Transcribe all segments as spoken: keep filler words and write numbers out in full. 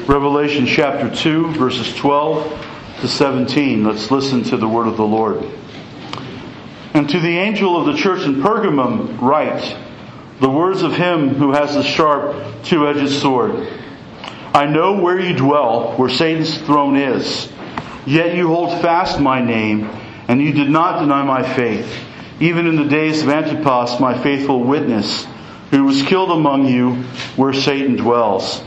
Revelation chapter two, verses twelve to seventeen. Let's listen to the word of the Lord. And to the angel of the church in Pergamum write the words of him who has the sharp two-edged sword. I know where you dwell, where Satan's throne is. Yet you hold fast my name, and you did not deny my faith, even in the days of Antipas, my faithful witness, who was killed among you where Satan dwells.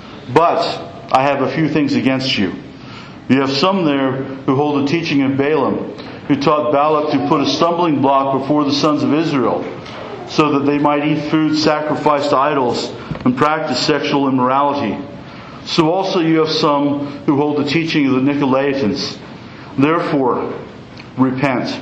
But I have a few things against you. You have some there who hold the teaching of Balaam, who taught Balak to put a stumbling block before the sons of Israel, so that they might eat food sacrificed to idols and practice sexual immorality. So also you have some who hold the teaching of the Nicolaitans. Therefore, repent.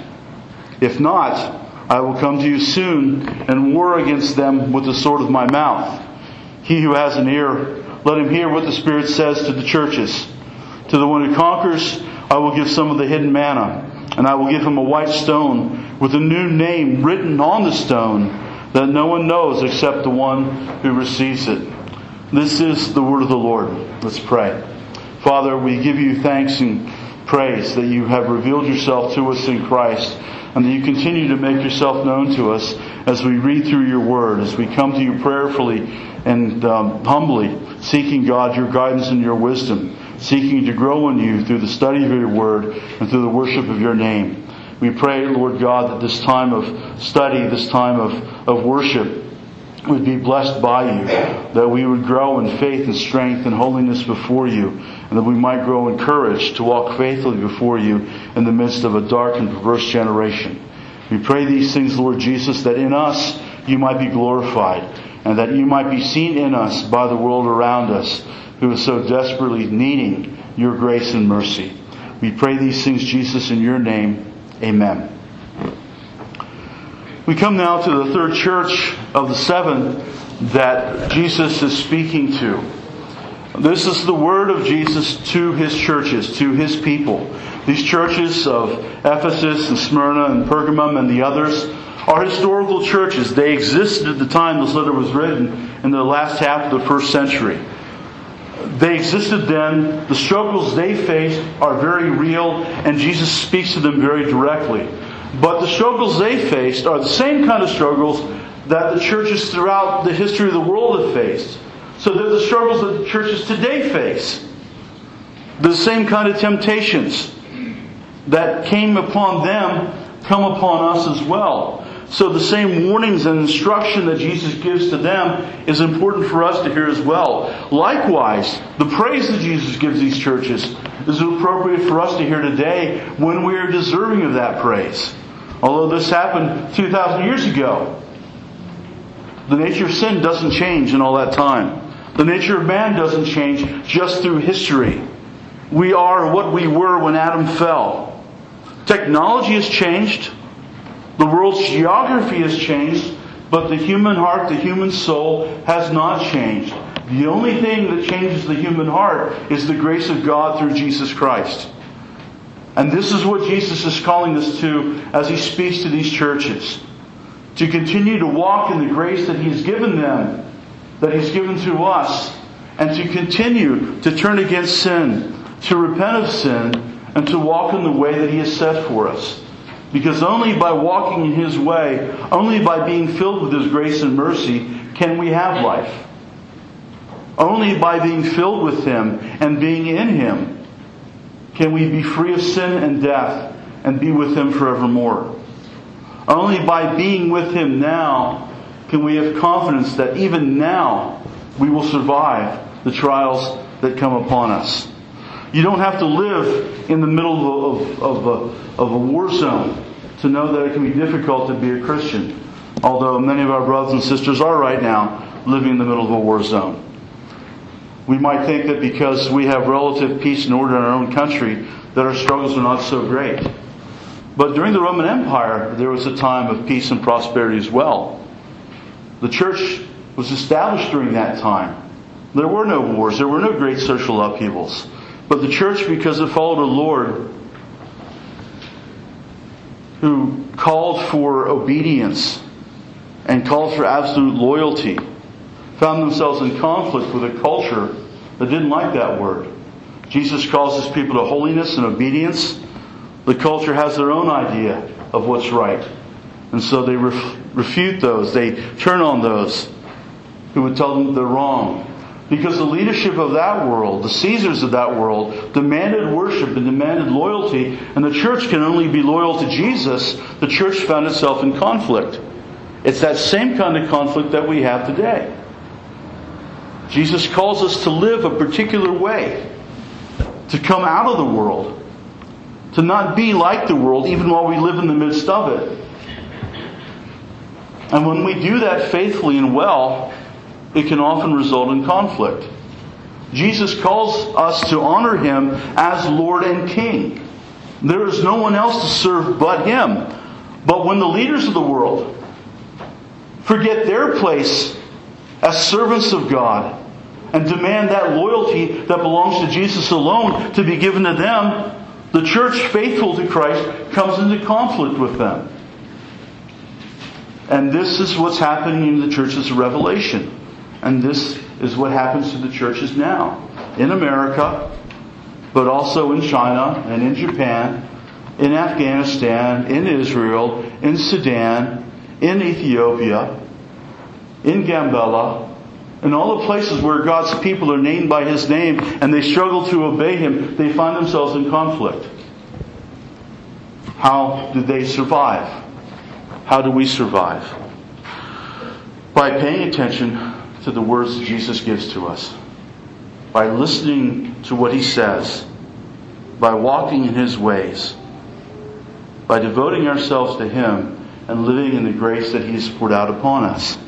If not, I will come to you soon and war against them with the sword of my mouth. He who has an ear, let him hear what the Spirit says to the churches. To the one who conquers, I will give some of the hidden manna, and I will give him a white stone with a new name written on the stone that no one knows except the one who receives it. This is the word of the Lord. Let's pray. Father, we give you thanks and praise that you have revealed yourself to us in Christ, and that you continue to make yourself known to us as we read through your word, as we come to you prayerfully and um, humbly, seeking, God, your guidance and your wisdom, seeking to grow in you through the study of your word and through the worship of your name. We pray, Lord God, that this time of study, this time of, of worship, would be blessed by you, that we would grow in faith and strength and holiness before you, and that we might grow in courage to walk faithfully before you in the midst of a dark and perverse generation. We pray these things, Lord Jesus, that in us you might be glorified, and that you might be seen in us by the world around us, who is so desperately needing your grace and mercy. We pray these things, Jesus, in your name. Amen. We come now to the third church of the seven that Jesus is speaking to. This is the word of Jesus to his churches, to his people. These churches of Ephesus and Smyrna and Pergamum and the others are historical churches. They existed at the time this letter was written, in the last half of the first century. They existed then. The struggles they faced are very real, and Jesus speaks to them very directly. But the struggles they faced are the same kind of struggles that the churches throughout the history of the world have faced. So they're the struggles that the churches today face. The same kind of temptations that came upon them come upon us as well. So the same warnings and instruction that Jesus gives to them is important for us to hear as well. Likewise, the praise that Jesus gives these churches is appropriate for us to hear today when we are deserving of that praise. Although this happened two thousand years ago, the nature of sin doesn't change in all that time. The nature of man doesn't change just through history. We are what we were when Adam fell. Technology has changed. The world's geography has changed. But the human heart, the human soul has not changed. The only thing that changes the human heart is the grace of God through Jesus Christ. And this is what Jesus is calling us to as He speaks to these churches. To continue to walk in the grace that He has given them, that He's given to us, and to continue to turn against sin, to repent of sin, and to walk in the way that He has set for us. Because only by walking in His way, only by being filled with His grace and mercy, can we have life. Only by being filled with Him and being in Him can we be free of sin and death and be with Him forevermore. Only by being with Him now can we have confidence that even now we will survive the trials that come upon us. You don't have to live in the middle of, of, of, a, of a war zone to know that it can be difficult to be a Christian. Although many of our brothers and sisters are right now living in the middle of a war zone. We might think that because we have relative peace and order in our own country, that our struggles are not so great. But during the Roman Empire, there was a time of peace and prosperity as well. The church was established during that time. There were no wars. There were no great social upheavals. But the church, because it followed a Lord who called for obedience and called for absolute loyalty, found themselves in conflict with a culture that didn't like that word. Jesus calls his people to holiness and obedience. The culture has their own idea of what's right. And so they ref- refute those. They turn on those who would tell them they're wrong. Because the leadership of that world, the Caesars of that world, demanded worship and demanded loyalty, and the church can only be loyal to Jesus. The church found itself in conflict. It's that same kind of conflict that we have today. Jesus calls us to live a particular way, to come out of the world, to not be like the world even while we live in the midst of it. And when we do that faithfully and well, it can often result in conflict. Jesus calls us to honor Him as Lord and King. There is no one else to serve but Him. But when the leaders of the world forget their place as servants of God and demand that loyalty that belongs to Jesus alone to be given to them, the church faithful to Christ comes into conflict with them. And this is what's happening in the churches of Revelation. And this is what happens to the churches now. In America, but also in China and in Japan, in Afghanistan, in Israel, in Sudan, in Ethiopia, in Gambela, in all the places where God's people are named by His name and they struggle to obey Him, they find themselves in conflict. How do they survive? How do we survive? By paying attention to the words that Jesus gives to us. By listening to what He says. By walking in His ways. By devoting ourselves to Him and living in the grace that He has poured out upon us.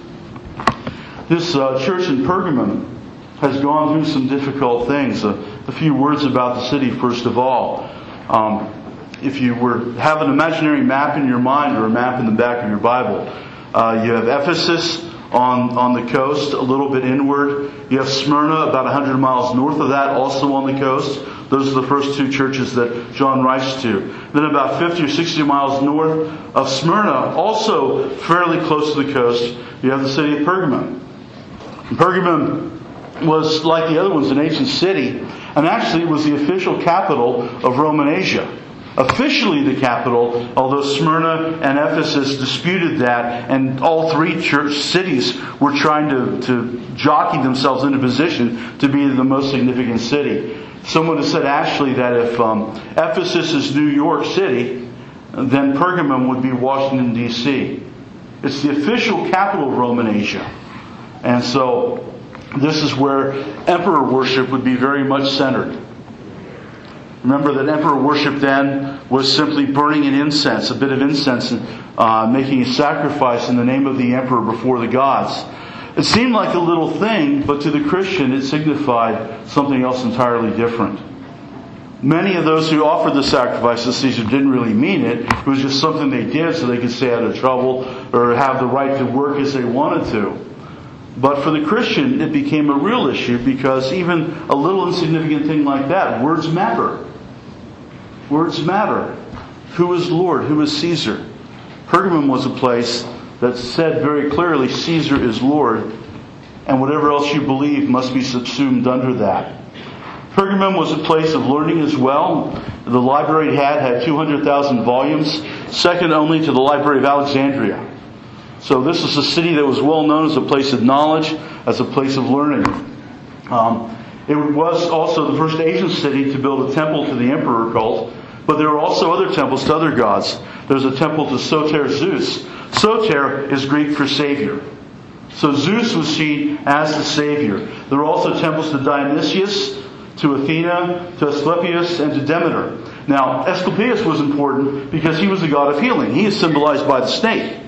This uh, church in Pergamum has gone through some difficult things. A, a few words about the city, first of all. Um, if you were have an imaginary map in your mind or a map in the back of your Bible, uh, you have Ephesus on, on the coast, a little bit inward. You have Smyrna about one hundred miles north of that, also on the coast. Those are the first two churches that John writes to. Then about fifty or sixty miles north of Smyrna, also fairly close to the coast, you have the city of Pergamum. Pergamum was, like the other ones, an ancient city, and actually it was the official capital of Roman Asia. Officially the capital, although Smyrna and Ephesus disputed that, and all three church cities were trying to, to jockey themselves into position to be the most significant city. Someone has said actually that if um, Ephesus is New York City, then Pergamum would be Washington, D C It's the official capital of Roman Asia. And so this is where emperor worship would be very much centered. Remember that emperor worship then was simply burning an incense, a bit of incense, and uh, making a sacrifice in the name of the emperor before the gods. It seemed like a little thing, but to the Christian it signified something else entirely different. Many of those who offered the sacrifice to Caesar didn't really mean it. It was just something they did so they could stay out of trouble or have the right to work as they wanted to. But for the Christian, it became a real issue because even a little insignificant thing like that, words matter. Words matter. Who is Lord? Who is Caesar? Pergamum was a place that said very clearly, Caesar is Lord, and whatever else you believe must be subsumed under that. Pergamum was a place of learning as well. The library it had had two hundred thousand volumes, second only to the Library of Alexandria. So this is a city that was well known as a place of knowledge, as a place of learning. Um, it was also the first Asian city to build a temple to the emperor cult, but there were also other temples to other gods. There's a temple to Soter Zeus. Soter is Greek for Savior. So Zeus was seen as the Savior. There were also temples to Dionysius, to Athena, to Asclepius, and to Demeter. Now, Asclepius was important because he was the god of healing. He is symbolized by the snake.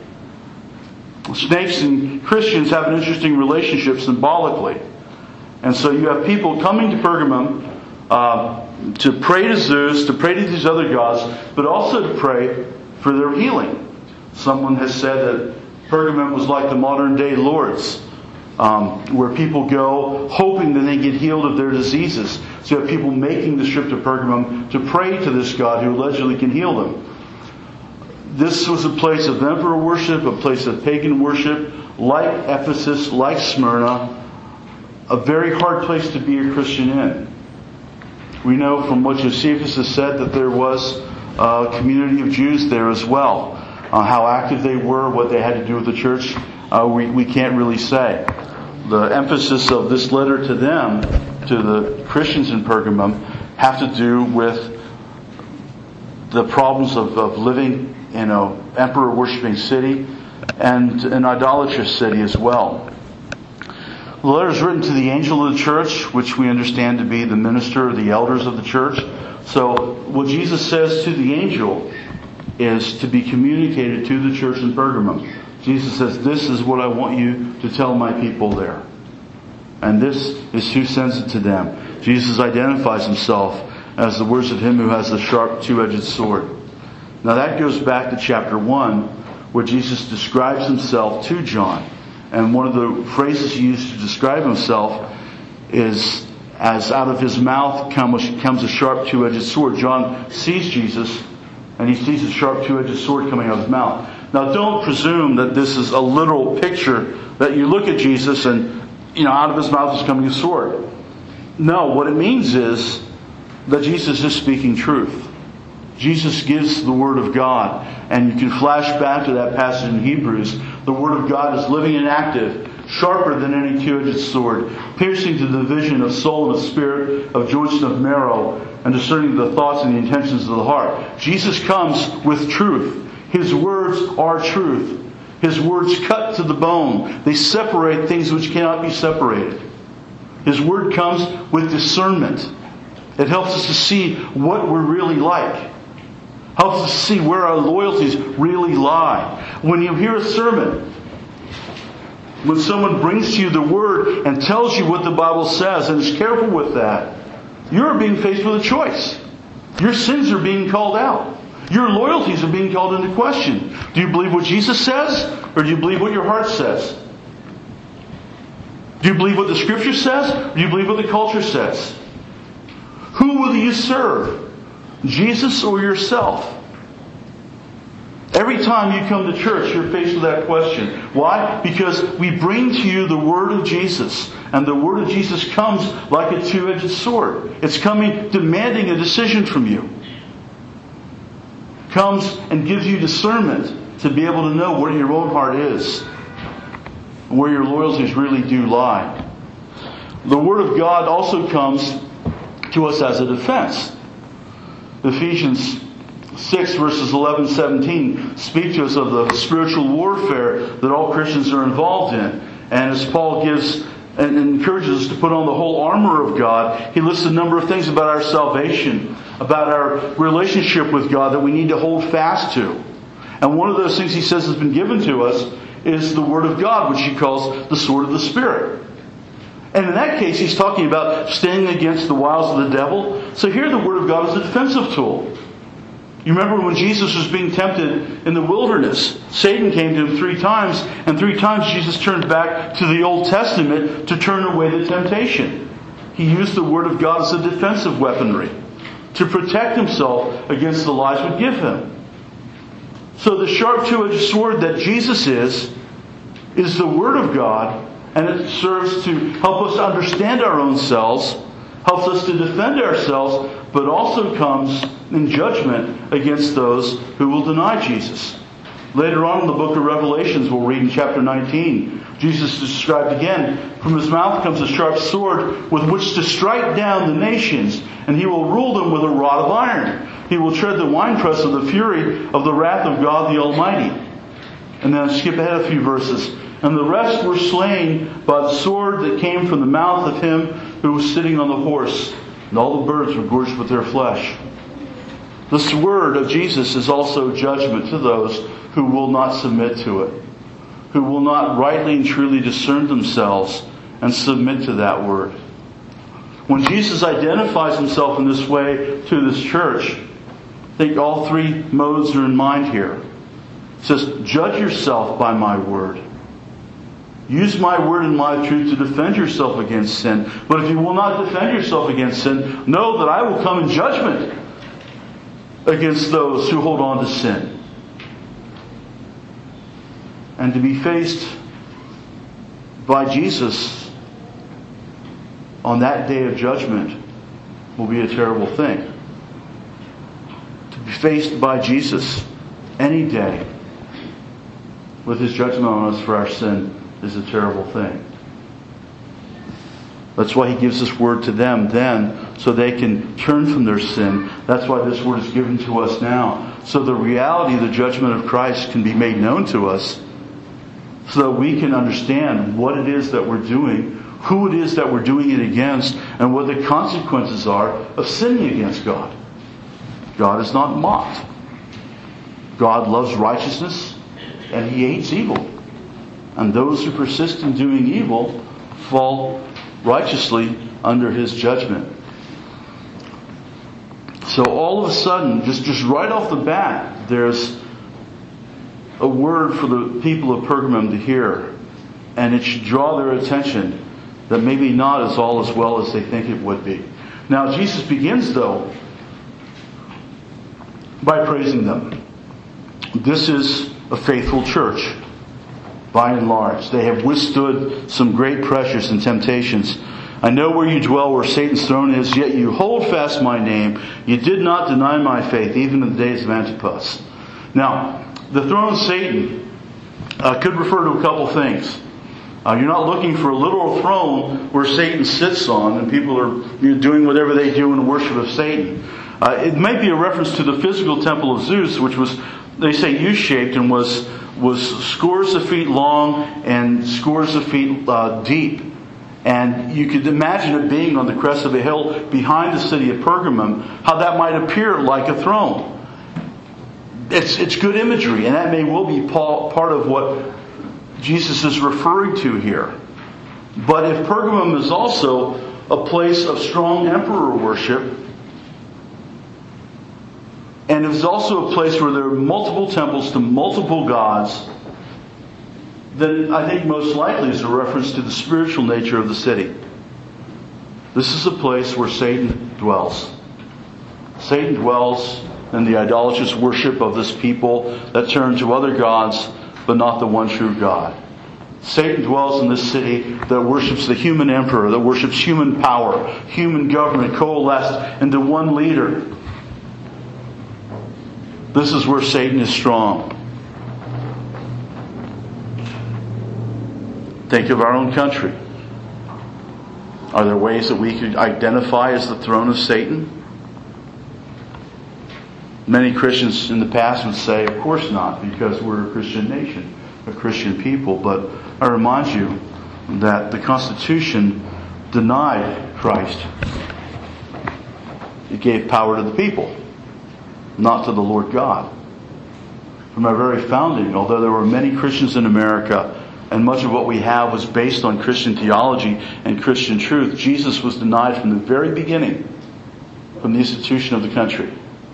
Snakes and Christians have an interesting relationship symbolically. And so you have people coming to Pergamum uh, to pray to Zeus, to pray to these other gods, but also to pray for their healing. Someone has said that Pergamum was like the modern day Lourdes, um, where people go hoping that they get healed of their diseases. So you have people making the trip to Pergamum to pray to this God who allegedly can heal them. This was a place of emperor worship, a place of pagan worship, like Ephesus, like Smyrna. a very hard place to be a Christian in. We know from what Josephus has said that there was a community of Jews there as well. Uh, how active they were, what they had to do with the church, uh, we, we can't really say. The emphasis of this letter to them, to the Christians in Pergamum, have to do with the problems of, of living in an emperor-worshipping city and an idolatrous city as well. The letter is written to the angel of the church, which we understand to be the minister or the elders of the church. So what Jesus says to the angel is to be communicated to the church in Pergamum. Jesus says, this is what I want you to tell my people there. And this is who sends it to them. Jesus identifies himself as the words of him who has the sharp two-edged sword. Now that goes back to chapter one, where Jesus describes himself to John. And one of the phrases he used to describe himself is, as out of his mouth comes a sharp two-edged sword. John sees Jesus, and he sees a sharp two-edged sword coming out of his mouth. Now don't presume that this is a literal picture, that you look at Jesus and, you know, out of his mouth is coming a sword. No, what it means is that Jesus is speaking truth. Jesus gives the Word of God. And you can flash back to that passage in Hebrews. The Word of God is living and active, sharper than any two-edged sword, piercing to the division of soul and of spirit, of joints and of marrow, and discerning the thoughts and the intentions of the heart. Jesus comes with truth. His words are truth. His words cut to the bone. They separate things which cannot be separated. His Word comes with discernment. It helps us to see what we're really like. Helps us see where our loyalties really lie. When you hear a sermon, when someone brings to you the Word and tells you what the Bible says and is careful with that, you're being faced with a choice. Your sins are being called out. Your loyalties are being called into question. Do you believe what Jesus says, or do you believe what your heart says? Do you believe what the Scripture says, or do you believe what the culture says? Who will you serve? Jesus or yourself? Every time you come to church, you're faced with that question. Why? Because we bring to you the Word of Jesus. And the Word of Jesus comes like a two-edged sword. It's coming demanding a decision from you. Comes and gives you discernment to be able to know where your own heart is. And where your loyalties really do lie. The Word of God also comes to us as a defense. Ephesians six verses eleven and seventeen speak to us of the spiritual warfare that all Christians are involved in. And as Paul gives and encourages us to put on the whole armor of God, he lists a number of things about our salvation, about our relationship with God that we need to hold fast to. And one of those things he says has been given to us is the Word of God, which he calls the sword of the Spirit. And in that case, he's talking about standing against the wiles of the devil. So here the Word of God is a defensive tool. You remember when Jesus was being tempted in the wilderness, Satan came to him three times, and three times Jesus turned back to the Old Testament to turn away the temptation. He used the Word of God as a defensive weaponry to protect himself against the lies would give him. So the sharp two-edged sword that Jesus is, is the Word of God, and it serves to help us understand our own selves, helps us to defend ourselves, but also comes in judgment against those who will deny Jesus. Later on in the book of Revelations, we'll read in chapter nineteen, Jesus is described again. From his mouth comes a sharp sword with which to strike down the nations, and he will rule them with a rod of iron. He will tread the winepress of the fury of the wrath of God the Almighty. And then I skip ahead a few verses. And the rest were slain by the sword that came from the mouth of him who was sitting on the horse. And all the birds were gorged with their flesh. This word of Jesus is also judgment to those who will not submit to it. Who will not rightly and truly discern themselves and submit to that word. When Jesus identifies himself in this way to this church, I think all three modes are in mind here. It says, judge yourself by my word. Use my word and my truth to defend yourself against sin. But if you will not defend yourself against sin, know that I will come in judgment against those who hold on to sin. And to be faced by Jesus on that day of judgment will be a terrible thing. To be faced by Jesus any day with His judgment on us for our sin is a terrible thing. That's why He gives this word to them then, so they can turn from their sin. That's why this word is given to us now. So the reality of the judgment of Christ can be made known to us, so that we can understand what it is that we're doing, who it is that we're doing it against, and what the consequences are of sinning against God. God is not mocked. God loves righteousness, and He hates evil. And those who persist in doing evil fall righteously under His judgment. So all of a sudden, just, just right off the bat, there's a word for the people of Pergamum to hear. And it should draw their attention that maybe not as all as well as they think it would be. Now Jesus begins, though, by praising them. This is a faithful church, by and large. They have withstood some great pressures and temptations. I know where you dwell, where Satan's throne is, yet you hold fast my name. You did not deny my faith, even in the days of Antipas. Now, the throne of Satan uh, could refer to a couple things. Uh, you're not looking for a literal throne where Satan sits on and people are you know, doing whatever they do in worship of Satan. Uh, it might be a reference to the physical temple of Zeus, which was, they say, U-shaped and was was scores of feet long and scores of feet uh, deep. And you could imagine it being on the crest of a hill behind the city of Pergamum, how that might appear like a throne. It's it's good imagery, and that may well be part of what Jesus is referring to here. But if Pergamum is also a place of strong emperor worship, and it's also a place where there are multiple temples to multiple gods, then I think most likely is a reference to the spiritual nature of the city. This is a place where Satan dwells. Satan dwells in the idolatrous worship of this people that turn to other gods, but not the one true God. Satan dwells in this city that worships the human emperor, that worships human power, human government coalesced into one leader. This is where Satan is strong. Think of our own country. Are there ways that we could identify as the throne of Satan? Many Christians in the past would say, of course not, because we're a Christian nation, a Christian people. But I remind you that the Constitution denied Christ. It gave power to the people, not to the Lord God. From our very founding, although there were many Christians in America, and much of what we have was based on Christian theology and Christian truth, Jesus was denied from the very beginning, from the institution of the country.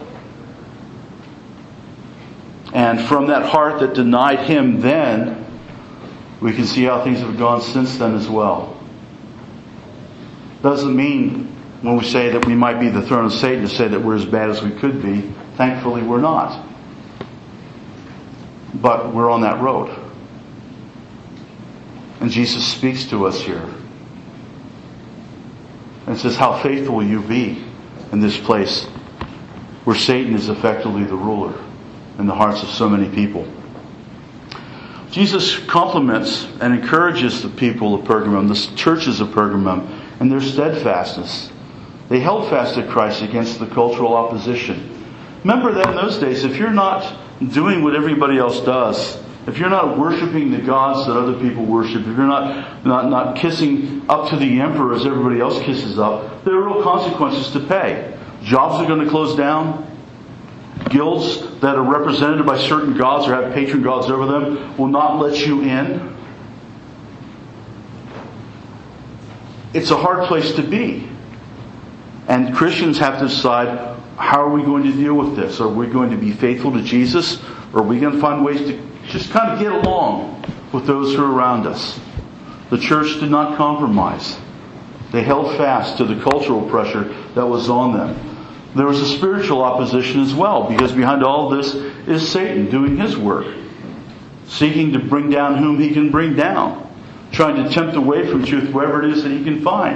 And from that heart that denied Him then, we can see how things have gone since then as well. Doesn't mean when we say that we might be the throne of Satan to say that we're as bad as we could be. Thankfully we're not. But we're on that road. And Jesus speaks to us here. And says, how faithful will you be in this place where Satan is effectively the ruler in the hearts of so many people. Jesus compliments and encourages the people of Pergamum, the churches of Pergamum, and their steadfastness. They held fast to Christ against the cultural opposition. Remember that in those days, if you're not doing what everybody else does, if you're not worshiping the gods that other people worship, if you're not, not, not kissing up to the emperor as everybody else kisses up, there are real consequences to pay. Jobs are going to close down. Guilds that are represented by certain gods or have patron gods over them will not let you in. It's a hard place to be. And Christians have to decide, how are we going to deal with this? Are we going to be faithful to Jesus? Or are we going to find ways to just kind of get along with those who are around us? The church did not compromise. They held fast to the cultural pressure that was on them. There was a spiritual opposition as well, because behind all this is Satan doing his work, seeking to bring down whom he can bring down, trying to tempt away from truth wherever it is that he can find.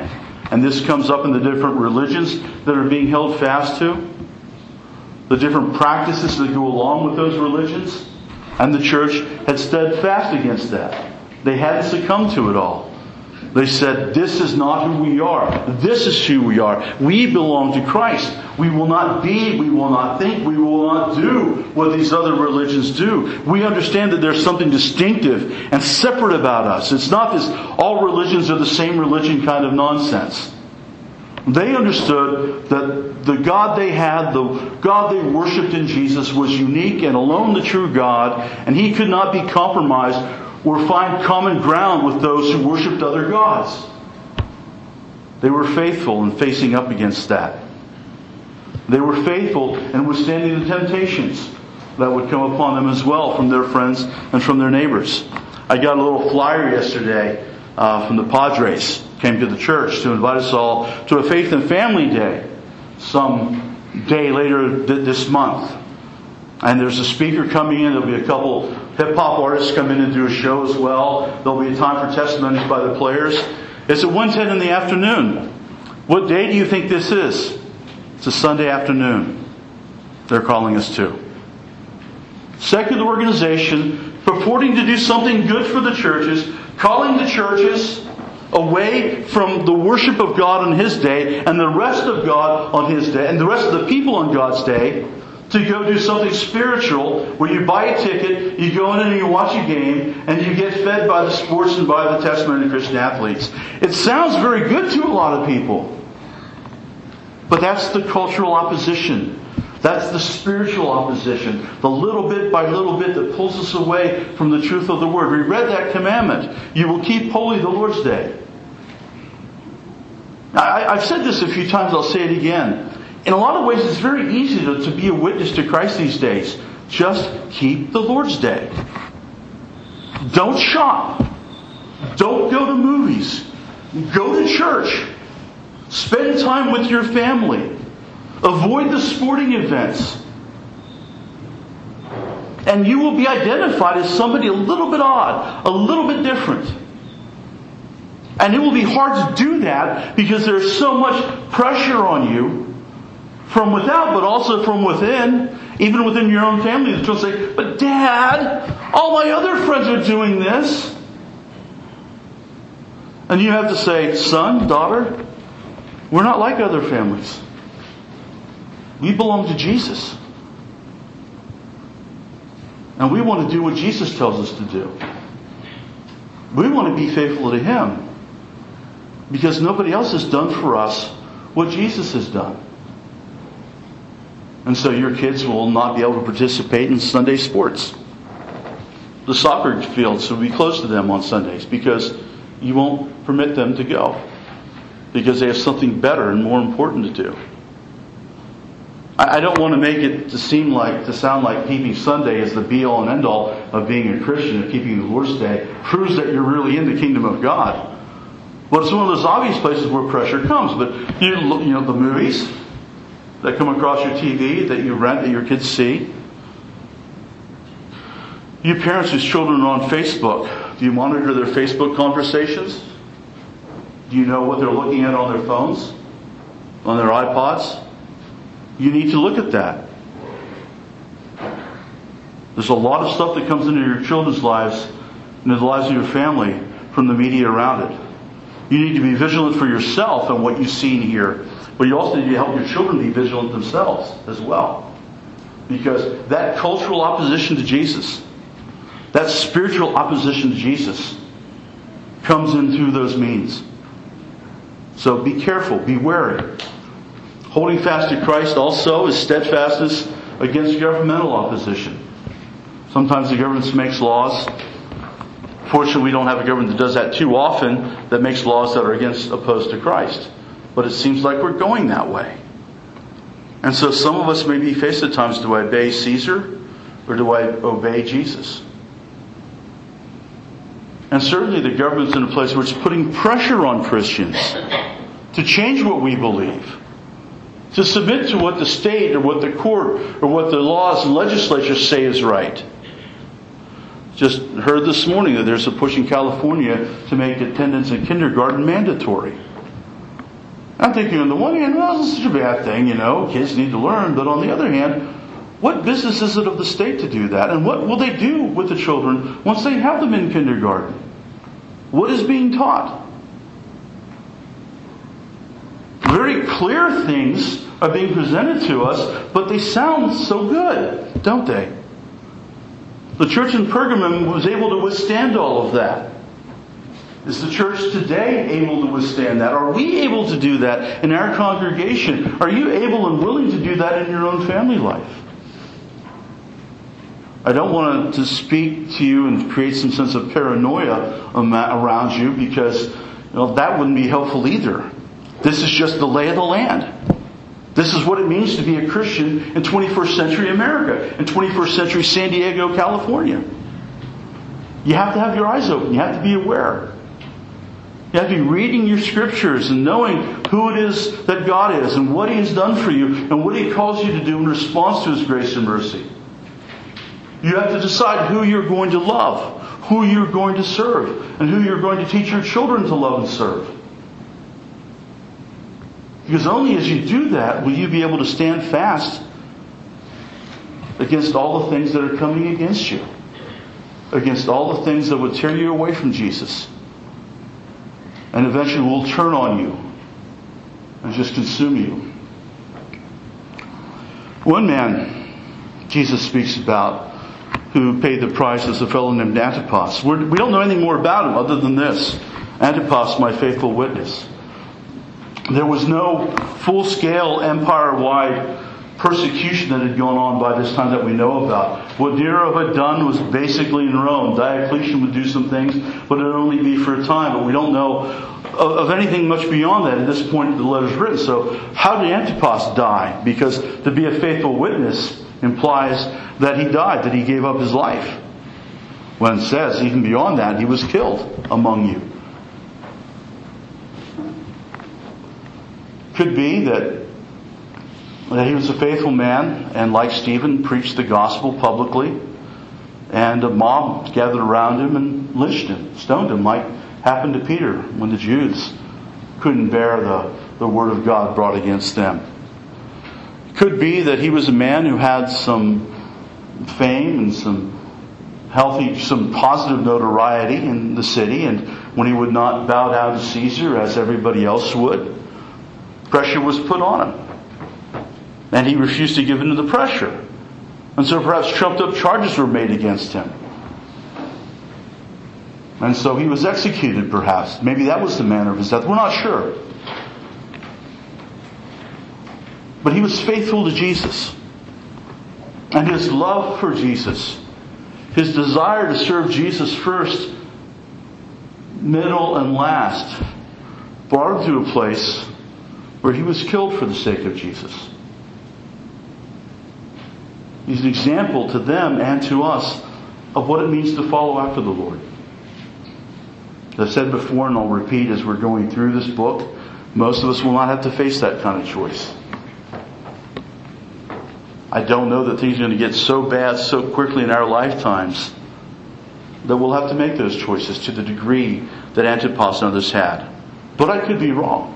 And this comes up in the different religions that are being held fast to, the different practices that go along with those religions. And the church had stood fast against that. They hadn't succumbed to it all. They said, this is not who we are. This is who we are. We belong to Christ. We will not be, we will not think, we will not do what these other religions do. We understand that there's something distinctive and separate about us. It's not this all religions are the same religion kind of nonsense. They understood that the God they had, the God they worshipped in Jesus, was unique and alone the true God, and He could not be compromised or find common ground with those who worshipped other gods. They were faithful in facing up against that. They were faithful in withstanding the temptations that would come upon them as well from their friends and from their neighbors. I got a little flyer yesterday uh, from the Padres. Came to the church to invite us all to a Faith and Family Day some day later th- this month. And there's a speaker coming in. There'll be a couple hip-hop artists come in and do a show as well. There'll be a time for testimonies by the players. It's at one ten in the afternoon. What day do you think this is? It's a Sunday afternoon. They're calling us to. Secular organization purporting to do something good for the churches, calling the churches away from the worship of God on His day and the rest of God on His day and the rest of the people on God's day to go do something spiritual where you buy a ticket, you go in and you watch a game, and you get fed by the sports and by the testimony of Christian athletes. It sounds very good to a lot of people. But that's the cultural opposition. That's the spiritual opposition. The little bit by little bit that pulls us away from the truth of the Word. We read that commandment. You will keep holy the Lord's day. I, I've said this a few times. I'll say it again. In a lot of ways, it's very easy to, to be a witness to Christ these days. Just keep the Lord's day. Don't shop. Don't go to movies. Go to church. Spend time with your family. Avoid the sporting events. And you will be identified as somebody a little bit odd, a little bit different. And it will be hard to do that because there's so much pressure on you from without, but also from within, even within your own family. That you'll say, but Dad, all my other friends are doing this. And you have to say, son, daughter, we're not like other families. We belong to Jesus. And we want to do what Jesus tells us to do. We want to be faithful to Him. Because nobody else has done for us what Jesus has done. And so your kids will not be able to participate in Sunday sports. The soccer fields will be closed to them on Sundays because you won't permit them to go. Because they have something better and more important to do. I don't want to make it to seem like, to sound like keeping Sunday is the be-all and end-all of being a Christian, of keeping the Lord's Day. Proves that you're really in the kingdom of God. But it's one of those obvious places where pressure comes. But you, you know, the movies that come across your T V, that you rent, that your kids see. You parents whose children are on Facebook, do you monitor their Facebook conversations? Do you know what they're looking at on their phones? On their iPods? You need to look at that. There's a lot of stuff that comes into your children's lives, into the lives of your family, from the media around it. You need to be vigilant for yourself on what you see and hear. But you also need to help your children be vigilant themselves as well. Because that cultural opposition to Jesus, that spiritual opposition to Jesus, comes in through those means. So be careful, be wary. Holding fast to Christ also is steadfastness against governmental opposition. Sometimes the government makes laws. Fortunately, we don't have a government that does that too often, that makes laws that are against, opposed to Christ. But it seems like we're going that way. And so some of us may be faced at times, do I obey Caesar or do I obey Jesus? And certainly the government's in a place where it's putting pressure on Christians to change what we believe. To submit to what the state or what the court or what the laws and legislatures say is right. Just heard this morning that there's a push in California to make attendance in kindergarten mandatory. I'm thinking on the one hand, well, this is such a bad thing, you know, kids need to learn. But on the other hand, what business is it of the state to do that? And what will they do with the children once they have them in kindergarten? What is being taught? Very clear things are being presented to us, but they sound so good, don't they? The church in Pergamum was able to withstand all of that. Is the church today able to withstand that? Are we able to do that in our congregation? Are you able and willing to do that in your own family life? I don't want to speak to you and create some sense of paranoia around you, because you know, that wouldn't be helpful either. This is just the lay of the land. This is what it means to be a Christian in twenty-first century America, in twenty-first century San Diego, California. You have to have your eyes open. You have to be aware. You have to be reading your scriptures and knowing who it is that God is and what He has done for you and what He calls you to do in response to His grace and mercy. You have to decide who you're going to love, who you're going to serve, and who you're going to teach your children to love and serve. Because only as you do that will you be able to stand fast against all the things that are coming against you. Against all the things that would tear you away from Jesus. And eventually will turn on you and just consume you. One man Jesus speaks about who paid the price is a fellow named Antipas. We're, we don't know anything more about him other than this. Antipas, my faithful witness. There was no full-scale empire-wide persecution that had gone on by this time that we know about. What Nero had done was basically in Rome. Diocletian would do some things, but it would only be for a time. But we don't know of, of anything much beyond that at this point the letter's written. So how did Antipas die? Because to be a faithful witness implies that he died, that he gave up his life. When it says, even beyond that, he was killed among you. Could be that, that he was a faithful man and, like Stephen, preached the gospel publicly, and a mob gathered around him and lynched him, stoned him, like happened to Peter when the Jews couldn't bear the, the word of God brought against them. Could be that he was a man who had some fame and some healthy, some positive notoriety in the city, and when he would not bow down to Caesar as everybody else would, pressure was put on him. And he refused to give in to the pressure. And so perhaps trumped up charges were made against him. And so he was executed perhaps. Maybe that was the manner of his death. We're not sure. But he was faithful to Jesus. And his love for Jesus, his desire to serve Jesus first, middle, and last, brought him to a place where he was killed for the sake of Jesus. He's an example to them and to us of what it means to follow after the Lord. As I've said before, and I'll repeat as we're going through this book, most of us will not have to face that kind of choice. I don't know that things are going to get so bad so quickly in our lifetimes that we'll have to make those choices to the degree that Antipas and others had. But I could be wrong.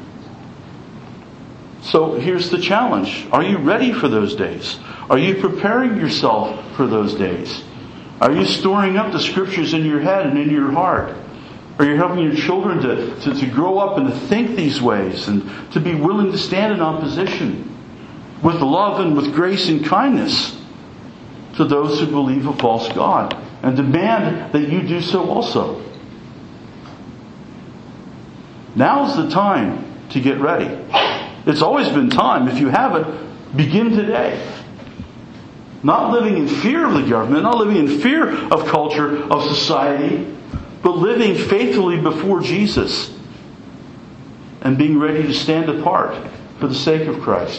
So here's the challenge. Are you ready for those days? Are you preparing yourself for those days? Are you storing up the scriptures in your head and in your heart? Are you helping your children to, to, to grow up and to think these ways and to be willing to stand in opposition with love and with grace and kindness to those who believe a false God and demand that you do so also? Now's the time to get ready. It's always been time. If you haven't, begin today. Not living in fear of the government, not living in fear of culture, of society, but living faithfully before Jesus and being ready to stand apart for the sake of Christ.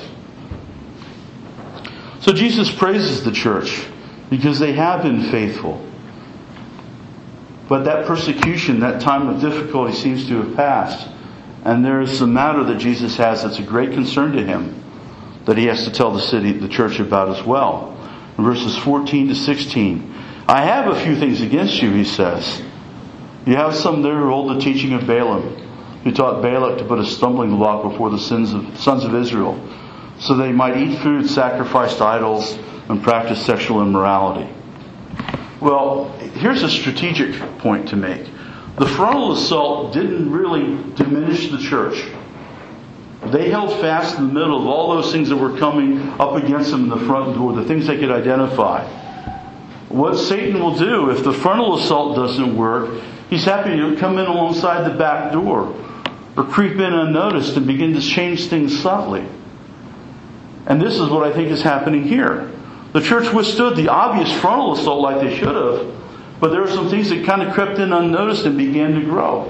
So Jesus praises the church because they have been faithful. But that persecution, that time of difficulty seems to have passed. And there is a matter that Jesus has that's a great concern to him that he has to tell the city, the church about as well. In verses fourteen to sixteen. I have a few things against you, he says. You have some there who hold the teaching of Balaam, who taught Balak to put a stumbling block before the sins of, sons of Israel, so they might eat food sacrificed to idols and practice sexual immorality. Well, here's a strategic point to make. The frontal assault didn't really diminish the church. They held fast in the middle of all those things that were coming up against them in the front door, the things they could identify. What Satan will do if the frontal assault doesn't work, he's happy to come in alongside the back door or creep in unnoticed and begin to change things subtly. And this is what I think is happening here. The church withstood the obvious frontal assault like they should have, but there are some things that kind of crept in unnoticed and began to grow.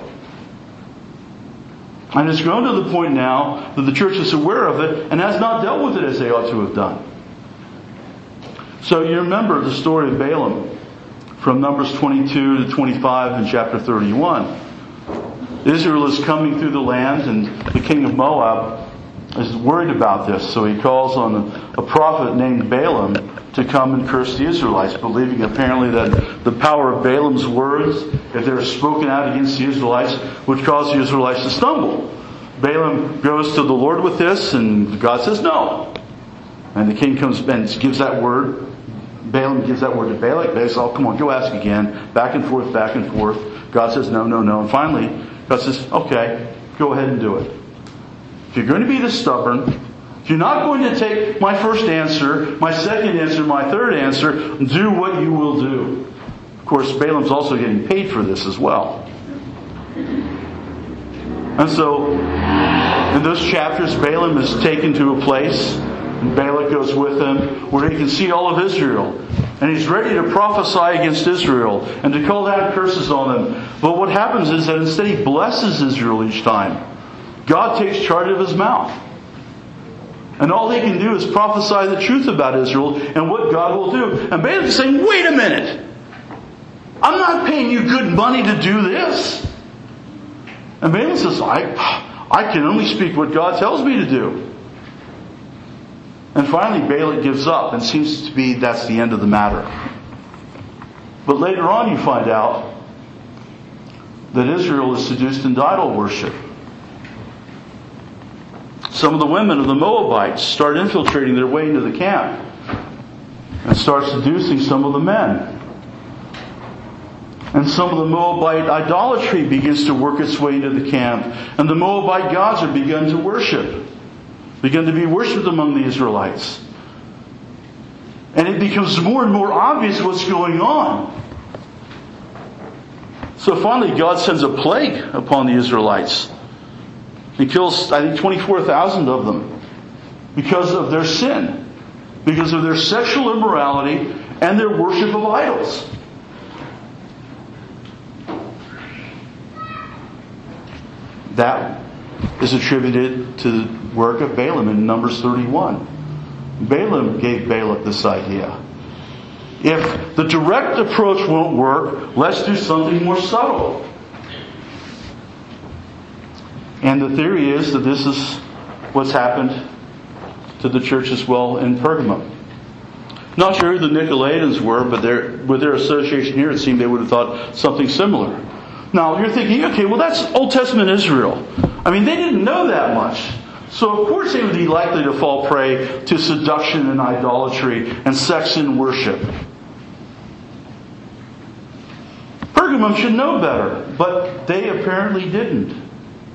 And it's grown to the point now that the church is aware of it and has not dealt with it as they ought to have done. So you remember the story of Balaam from Numbers twenty-two to twenty-five in chapter thirty-one. Israel is coming through the land, and the king of Moab is worried about this. So he calls on a prophet named Balaam to come and curse the Israelites, believing apparently that the power of Balaam's words, if they were spoken out against the Israelites, would cause the Israelites to stumble. Balaam goes to the Lord with this, and God says no. And the king comes and gives that word. Balaam gives that word to Balak. Balak says, oh, come on, go ask again. Back and forth, back and forth. God says no, no, no. And finally, God says, okay, go ahead and do it. If you're going to be this stubborn, if you're not going to take my first answer, my second answer, my third answer, do what you will do. Of course, Balaam's also getting paid for this as well. And so, in those chapters, Balaam is taken to a place, and Balak goes with him, where he can see all of Israel. And he's ready to prophesy against Israel and to call down curses on them. But what happens is that instead he blesses Israel each time. God takes charge of his mouth. And all he can do is prophesy the truth about Israel and what God will do. And Balaam is saying, wait a minute! I'm not paying you good money to do this. And Balaam says, I, I can only speak what God tells me to do. And finally Balak gives up and seems to be that's the end of the matter. But later on you find out that Israel is seduced into idol worship. Some of the women of the Moabites start infiltrating their way into the camp and start seducing some of the men. And some of the Moabite idolatry begins to work its way into the camp. And the Moabite gods are begun to worship. Begun to be worshipped among the Israelites. And it becomes more and more obvious what's going on. So finally God sends a plague upon the Israelites. He kills, I think, twenty-four thousand of them because of their sin, because of their sexual immorality and their worship of idols. That is attributed to the work of Balaam in Numbers thirty-one. Balaam gave Balak this idea. If the direct approach won't work, let's do something more subtle. And the theory is that this is what's happened to the church as well in Pergamum. Not sure who the Nicolaitans were, but their, with their association here, it seemed they would have thought something similar. Now, you're thinking, okay, well, that's Old Testament Israel. I mean, they didn't know that much. So, of course, they would be likely to fall prey to seduction and idolatry and sex and worship. Pergamum should know better, but they apparently didn't.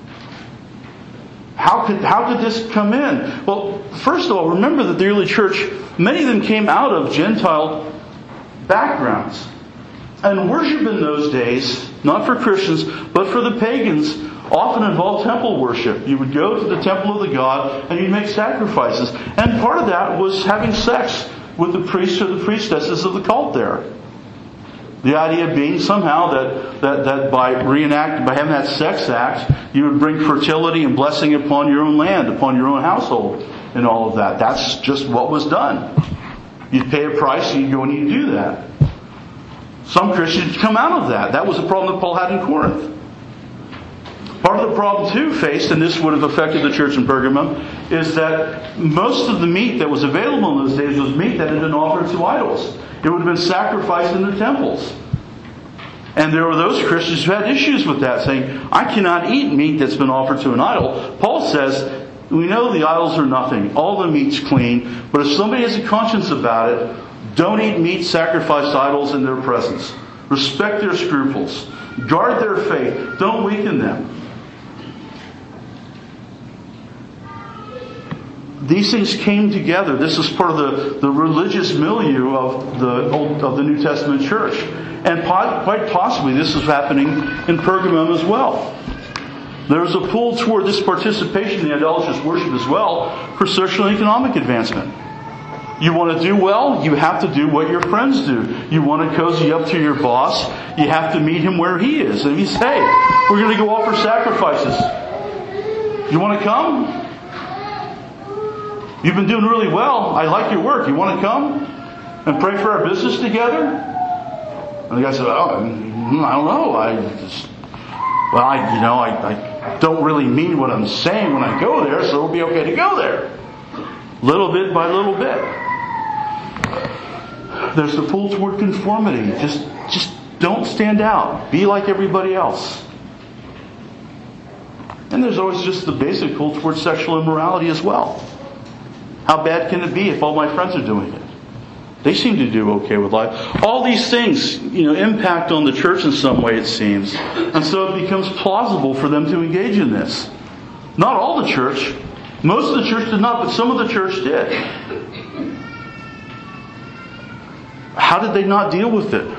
How could, how could this come in? Well, first of all, remember that the early church, many of them came out of Gentile backgrounds. And worship in those days, not for Christians, but for the pagans, often involved temple worship. You would go to the temple of the god and you'd make sacrifices. And part of that was having sex with the priests or the priestesses of the cult there. The idea being somehow that, that, that by reenact, by having that sex act, you would bring fertility and blessing upon your own land, upon your own household, and all of that. That's just what was done. You'd pay a price and you'd go and you'd do that. Some Christians come out of that. That was the problem that Paul had in Corinth. Part of the problem too faced, and this would have affected the church in Pergamum, is that most of the meat that was available in those days was meat that had been offered to idols. It would have been sacrificed in the temples. And there were those Christians who had issues with that, saying, I cannot eat meat that's been offered to an idol. Paul says, we know the idols are nothing. All the meat's clean. But if somebody has a conscience about it, don't eat meat sacrificed to idols in their presence. Respect their scruples. Guard their faith. Don't weaken them. These things came together. This is part of the, the religious milieu of the Old, of the New Testament church. And po- quite possibly this is happening in Pergamum as well. There's a pull toward this participation in idolatrous worship as well for social and economic advancement. You want to do well, you have to do what your friends do. You want to cozy up to your boss, you have to meet him where he is. And he says, hey, we're going to go offer sacrifices. You want to come? You've been doing really well. I like your work. You want to come and pray for our business together? And the guy said, oh, I don't know. I just, well, I, you know, I, I don't really mean what I'm saying when I go there, so it'll be okay to go there. Little bit by little bit. There's the pull toward conformity. Just, just don't stand out. Be like everybody else. And there's always just the basic pull toward sexual immorality as well. How bad can it be if all my friends are doing it? They seem to do okay with life. All these things, you know, impact on the church in some way, it seems. And so it becomes plausible for them to engage in this. Not all the church. Most of the church did not, but some of the church did. How did they not deal with it?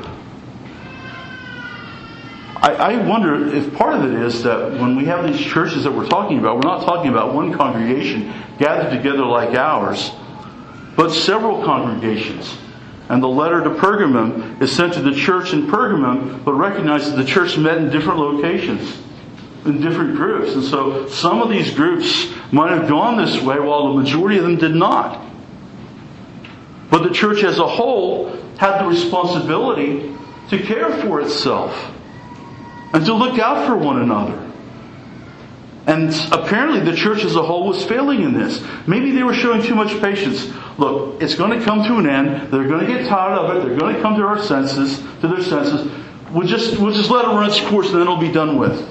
I, I wonder if part of it is that when we have these churches that we're talking about, we're not talking about one congregation gathered together like ours, but several congregations. And the letter to Pergamum is sent to the church in Pergamum, but recognizes the church met in different locations, in different groups. And so some of these groups might have gone this way while the majority of them did not. But the church as a whole had the responsibility to care for itself and to look out for one another. And apparently the church as a whole was failing in this. Maybe they were showing too much patience. Look, it's going to come to an end. They're going to get tired of it. They're going to come to our senses, to their senses. We'll just, we'll just let it run its course and then it'll be done with.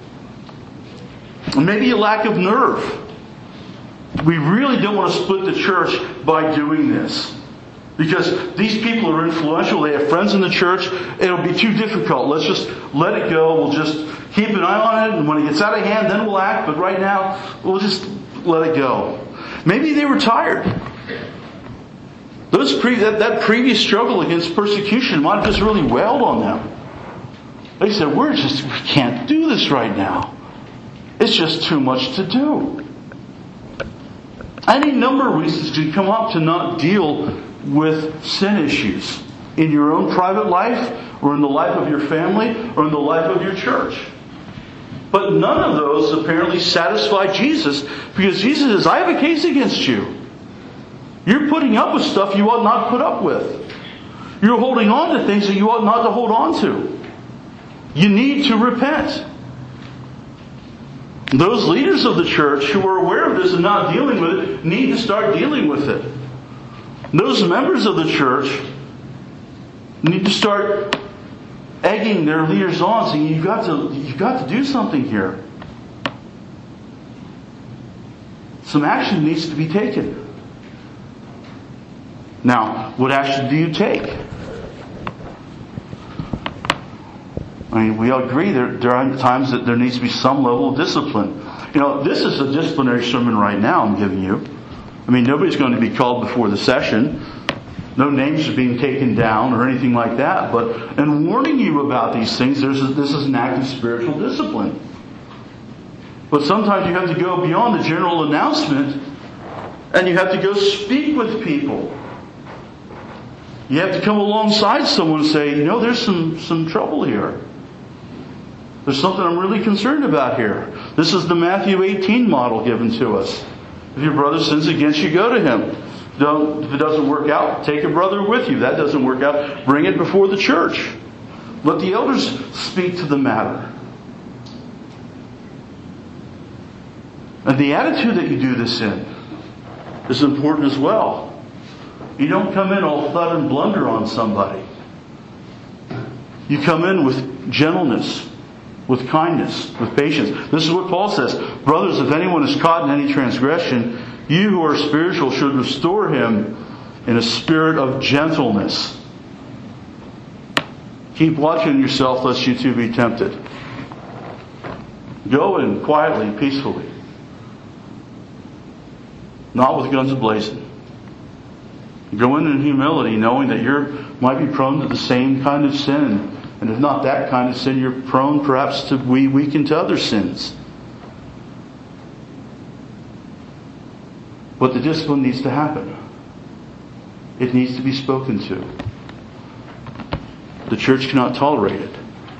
And maybe a lack of nerve. We really don't want to split the church by doing this. Because these people are influential. They have friends in the church. It'll be too difficult. Let's just let it go. We'll just keep an eye on it. And when it gets out of hand, then we'll act. But right now, we'll just let it go. Maybe they were tired. Those pre- that, that previous struggle against persecution might have just really wailed on them. They said, we're just, we can't do this right now. It's just too much to do. Any number of reasons can come up to not deal with sin issues in your own private life, or in the life of your family, or in the life of your church. But none of those apparently satisfy Jesus, because Jesus says, I have a case against you. You're putting up with stuff you ought not put up with. You're holding on to things that you ought not to hold on to. You need to repent. Those leaders of the church who are aware of this and not dealing with it need to start dealing with it. Those members of the church need to start egging their leaders on, saying, you've got to, you've got to do something here. Some action needs to be taken. Now, what action do you take? I mean, we all agree there, there are times that there needs to be some level of discipline. You know, this is a disciplinary sermon right now I'm giving you. I mean, nobody's going to be called before the session. No names are being taken down or anything like that. But in warning you about these things, there's a, this is an act of spiritual discipline. But sometimes you have to go beyond the general announcement and you have to go speak with people. You have to come alongside someone and say, you know, there's some, some trouble here. There's something I'm really concerned about here. This is the Matthew eighteen model given to us. If your brother sins against you, go to him. Don't, if it doesn't work out, take a brother with you. That doesn't work out, bring it before the church. Let the elders speak to the matter. And the attitude that you do this in is important as well. You don't come in all thud and blunder on somebody. You come in with gentleness, with kindness, with patience. This is what Paul says. Brothers, if anyone is caught in any transgression, you who are spiritual should restore him in a spirit of gentleness. Keep watching yourself lest you too be tempted. Go in quietly, peacefully. Not with guns ablazing. Go in in humility, knowing that you might be prone to the same kind of sin. And if not that kind of sin, you're prone perhaps to be weakened to other sins. But the discipline needs to happen. It needs to be spoken to. The church cannot tolerate it.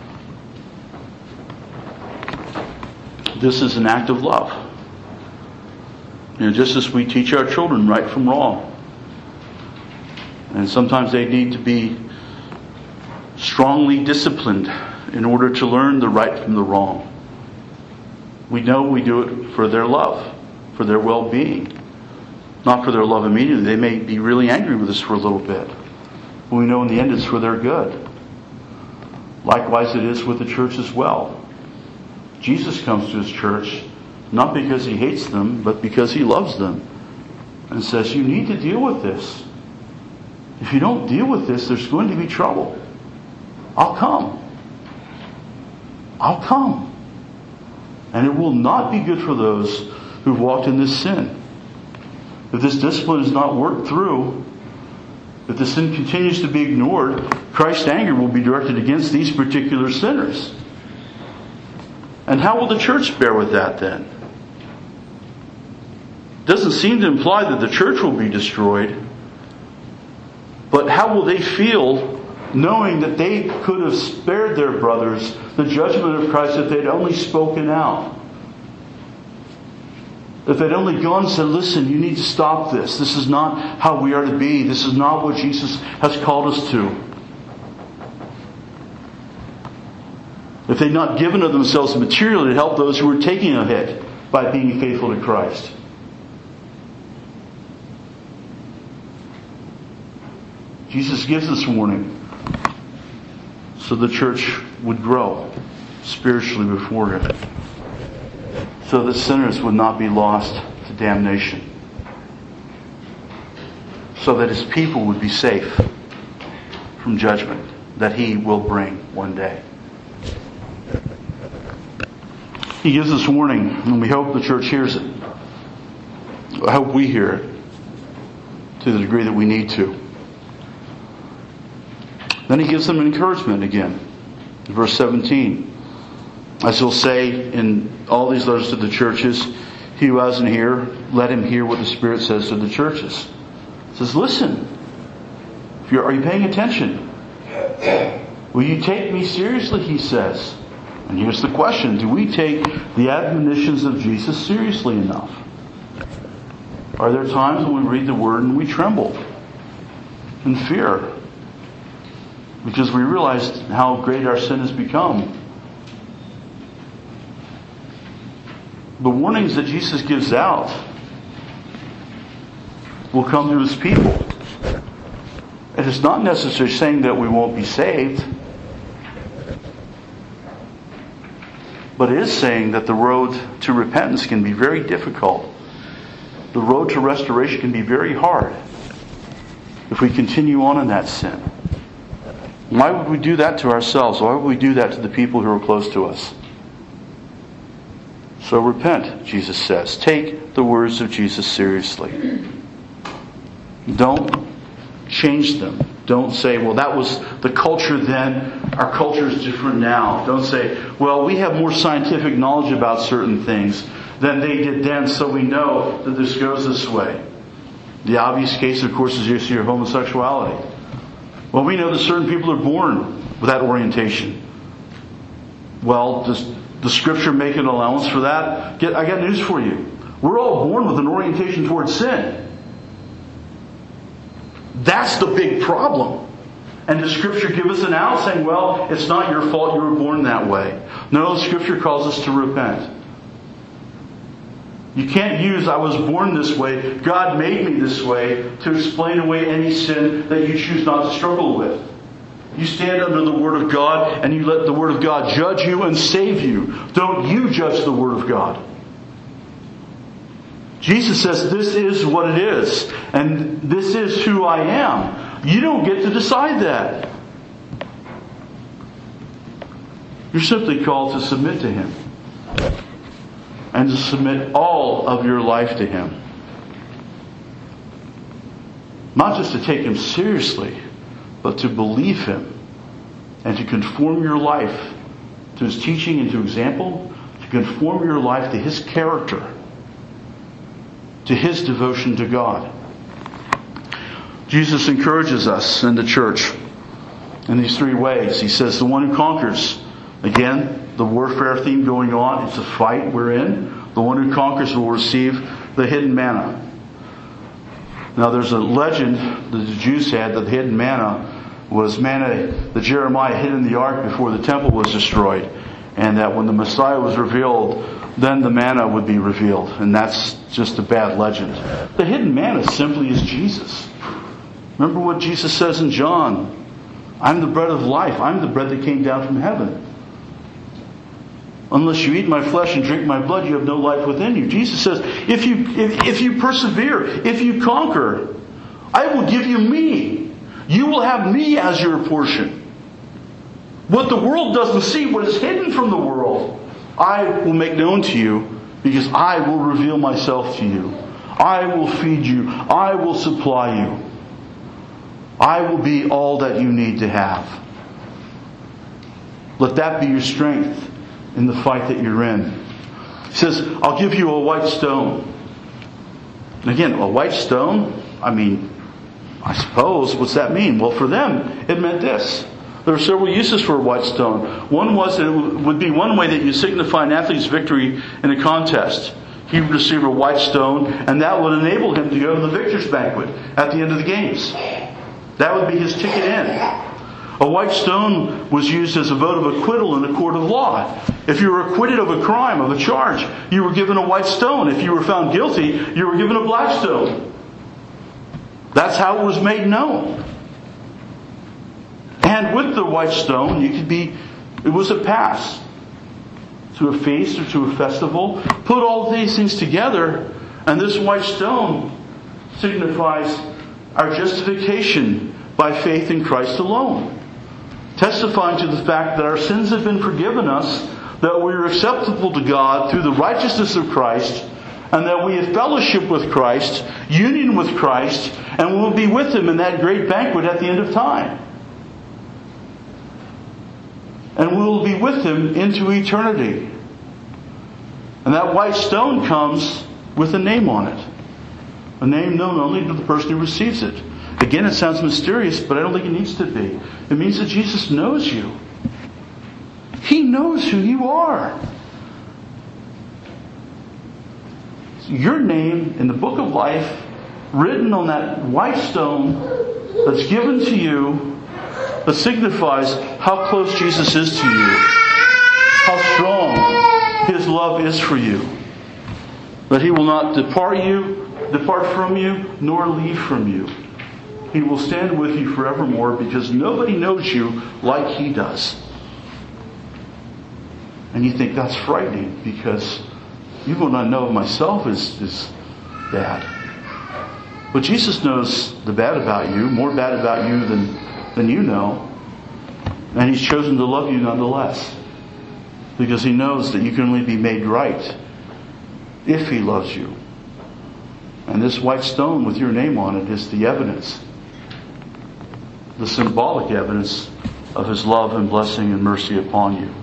This is an act of love. You know, just as we teach our children right from wrong. And sometimes they need to be strongly disciplined in order to learn the right from the wrong. We know we do it for their love, for their well-being. Not for their love immediately. They may be really angry with us for a little bit. But we know in the end it's for their good. Likewise it is with the church as well. Jesus comes to His church not because He hates them, but because He loves them. And says, you need to deal with this. If you don't deal with this, there's going to be trouble. I'll come. I'll come. And it will not be good for those who've walked in this sin. If this discipline is not worked through, if the sin continues to be ignored, Christ's anger will be directed against these particular sinners. And how will the church bear with that then? It doesn't seem to imply that the church will be destroyed. But how will they feel knowing that they could have spared their brothers the judgment of Christ if they'd only spoken out? If they'd only gone and said, listen, you need to stop this. This is not how we are to be. This is not what Jesus has called us to. If they'd not given of themselves materially to help those who were taking a hit by being faithful to Christ. Jesus gives this warning so the church would grow spiritually before Him. So that sinners would not be lost to damnation. So that His people would be safe from judgment that He will bring one day. He gives this warning, and we hope the church hears it. I hope we hear it to the degree that we need to. Then He gives them encouragement again. In verse seventeen. As He'll say in all these letters to the churches, he who hasn't here, let him hear what the Spirit says to the churches. He says, listen. If you're, are you paying attention? Will you take me seriously, He says. And here's the question. Do we take the admonitions of Jesus seriously enough? Are there times when we read the Word and we tremble in fear? Because we realize how great our sin has become. The warnings that Jesus gives out will come to His people. It is not necessarily saying that we won't be saved. But it is saying that the road to repentance can be very difficult. The road to restoration can be very hard if we continue on in that sin. Why would we do that to ourselves? Why would we do that to the people who are close to us? So repent, Jesus says. Take the words of Jesus seriously. Don't change them. Don't say, well, that was the culture then. Our culture is different now. Don't say, well, we have more scientific knowledge about certain things than they did then, so we know that this goes this way. The obvious case, of course, is the issue of homosexuality. Well, we know that certain people are born with that orientation. Well, does the Scripture make an allowance for that? Get, I got news for you. We're all born with an orientation towards sin. That's the big problem. And does Scripture give us an out saying, well, it's not your fault you were born that way? No, Scripture calls us to repent. You can't use, I was born this way, God made me this way, to explain away any sin that you choose not to struggle with. You stand under the Word of God and you let the Word of God judge you and save you. Don't you judge the Word of God. Jesus says, this is what it is. And this is who I am. You don't get to decide that. You're simply called to submit to Him. And to submit all of your life to Him. Not just to take Him seriously, but to believe Him. And to conform your life to His teaching and to example. To conform your life to His character. To His devotion to God. Jesus encourages us in the church in these three ways. He says, the one who conquers. Again, the warfare theme going on. It's a fight we're in. The one who conquers will receive the hidden manna. Now there's a legend that the Jews had that the hidden manna was manna that Jeremiah hid in the ark before the temple was destroyed. And that when the Messiah was revealed, then the manna would be revealed. And that's just a bad legend. The hidden manna simply is Jesus. Remember what Jesus says in John. I'm the bread of life. I'm the bread that came down from heaven. Unless you eat my flesh and drink my blood, you have no life within you. Jesus says, if you, if, if you persevere, if you conquer, I will give you me. You will have me as your portion. What the world doesn't see, what is hidden from the world, I will make known to you, because I will reveal myself to you. I will feed you. I will supply you. I will be all that you need to have. Let that be your strength in the fight that you're in. He says, I'll give you a white stone. And again, a white stone, I mean, I suppose, what's that mean? Well, for them, it meant this. There are several uses for a white stone. One was that it would be one way that you signify an athlete's victory in a contest. He would receive a white stone, and that would enable him to go to the victor's banquet at the end of the games. That would be his ticket in. A white stone was used as a vote of acquittal in a court of law. If you were acquitted of a crime, of a charge, you were given a white stone. If you were found guilty, you were given a black stone. That's how it was made known. And with the white stone, you could be, it was a pass to a feast or to a festival. Put all these things together, and this white stone signifies our justification by faith in Christ alone. Testifying to the fact that our sins have been forgiven us, that we are acceptable to God through the righteousness of Christ, and that we have fellowship with Christ, union with Christ, and we'll be with Him in that great banquet at the end of time. And we will be with Him into eternity. And that white stone comes with a name on it. A name known only to the person who receives it. Again, it sounds mysterious, but I don't think it needs to be. It means that Jesus knows you. He knows who you are. Your name in the book of life, written on that white stone that's given to you, that signifies how close Jesus is to you, how strong His love is for you, that He will not depart you, depart from you, nor leave from you. He will stand with you forevermore, because nobody knows you like He does. And you think that's frightening, because even what I know of myself is, is bad. But Jesus knows the bad about you, more bad about you than, than you know. And He's chosen to love you nonetheless. Because He knows that you can only be made right if He loves you. And this white stone with your name on it is the evidence, the symbolic evidence of His love and blessing and mercy upon you.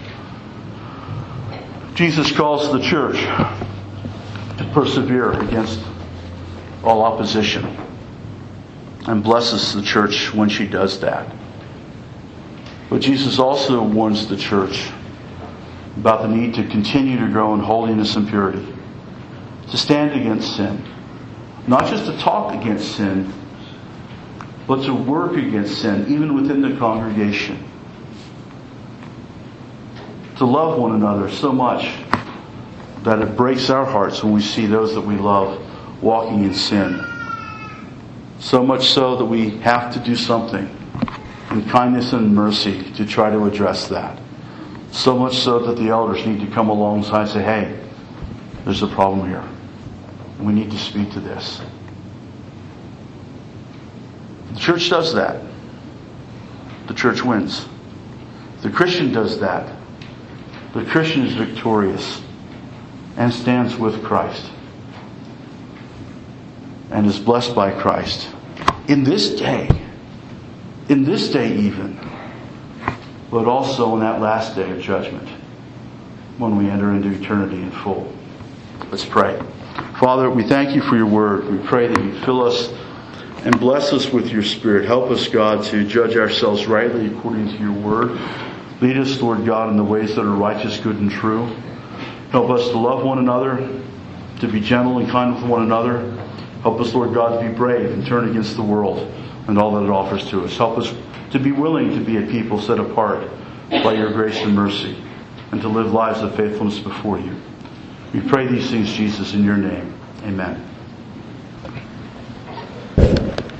Jesus calls the church to persevere against all opposition, and blesses the church when she does that. But Jesus also warns the church about the need to continue to grow in holiness and purity, to stand against sin, not just to talk against sin, but to work against sin, even within the congregation. To love one another so much that it breaks our hearts when we see those that we love walking in sin. So much so that we have to do something in kindness and mercy to try to address that. So much so that the elders need to come alongside and say, hey, there's a problem here. We need to speak to this. The church does that. The church wins. The Christian does that. The Christian is victorious and stands with Christ and is blessed by Christ in this day, in this day even, but also in that last day of judgment when we enter into eternity in full. Let's pray. Father, we thank you for your word. We pray that you fill us and bless us with your Spirit. Help us, God, to judge ourselves rightly according to your word. Lead us, Lord God, in the ways that are righteous, good, and true. Help us to love one another, to be gentle and kind with one another. Help us, Lord God, to be brave and turn against the world and all that it offers to us. Help us to be willing to be a people set apart by your grace and mercy and to live lives of faithfulness before you. We pray these things, Jesus, in your name. Amen.